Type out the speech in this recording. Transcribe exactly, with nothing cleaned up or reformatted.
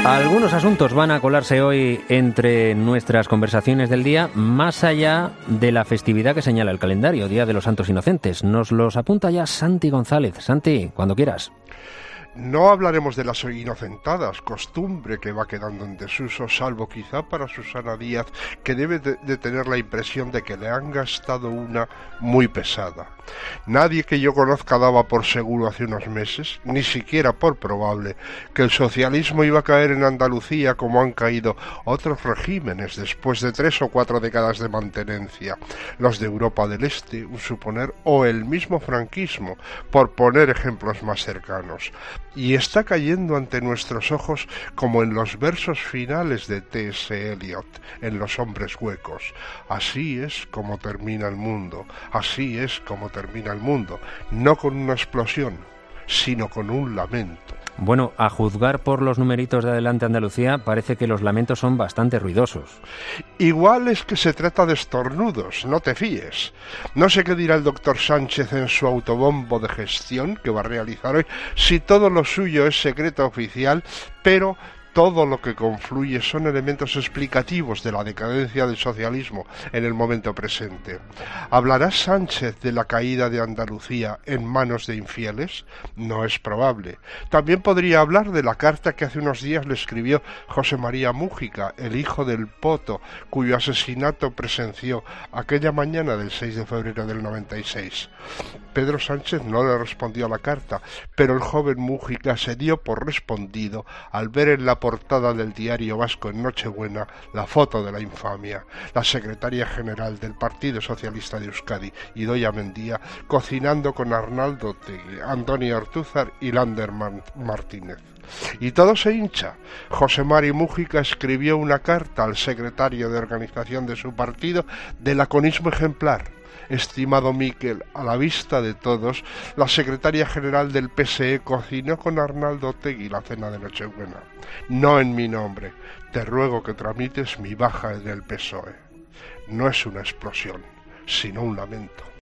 Algunos asuntos van a colarse hoy entre nuestras conversaciones del día, más allá de la festividad que señala el calendario, Día de los Santos Inocentes. Nos los apunta ya Santi González. Santi, cuando quieras. No hablaremos de las inocentadas, costumbre que va quedando en desuso, salvo quizá para Susana Díaz, que debe de, de tener la impresión de que le han gastado una muy pesada. Nadie que yo conozca daba por seguro hace unos meses, ni siquiera por probable, que el socialismo iba a caer en Andalucía como han caído otros regímenes después de tres o cuatro décadas de mantenencia, los de Europa del Este, un suponer, o el mismo franquismo, por poner ejemplos más cercanos. Y está cayendo ante nuestros ojos como en los versos finales de T S Eliot, en Los hombres huecos. Así es como termina el mundo, así es como termina el mundo, no con una explosión, sino con un lamento. Bueno, a juzgar por los numeritos de Adelante Andalucía, parece que los lamentos son bastante ruidosos. Igual es que se trata de estornudos, no te fíes. No sé qué dirá el doctor Sánchez en su autobombo de gestión que va a realizar hoy, si todo lo suyo es secreto oficial, pero todo lo que confluye son elementos explicativos de la decadencia del socialismo en el momento presente. ¿Hablará Sánchez de la caída de Andalucía en manos de infieles? No es probable. También podría hablar de la carta que hace unos días le escribió José María Mújica, el hijo del Poto, cuyo asesinato presenció aquella mañana del seis de febrero del noventa y seis. Pedro Sánchez no le respondió a la carta, pero el joven Mújica se dio por respondido al ver en la portada del Diario Vasco en Nochebuena la foto de la infamia, la secretaria general del Partido Socialista de Euskadi, Idoia Mendia, cocinando con Arnaldo Otegi, Antonio Ortúzar y Lander Martínez. Y todo se hincha. José Mari Mújica escribió una carta al secretario de organización de su partido de laconismo ejemplar. Estimado Miquel, a la vista de todos, la secretaria general del P S E cocinó con Arnaldo Otegi la cena de Nochebuena. No en mi nombre. Te ruego que tramites mi baja en el P S O E. No es una explosión, sino un lamento.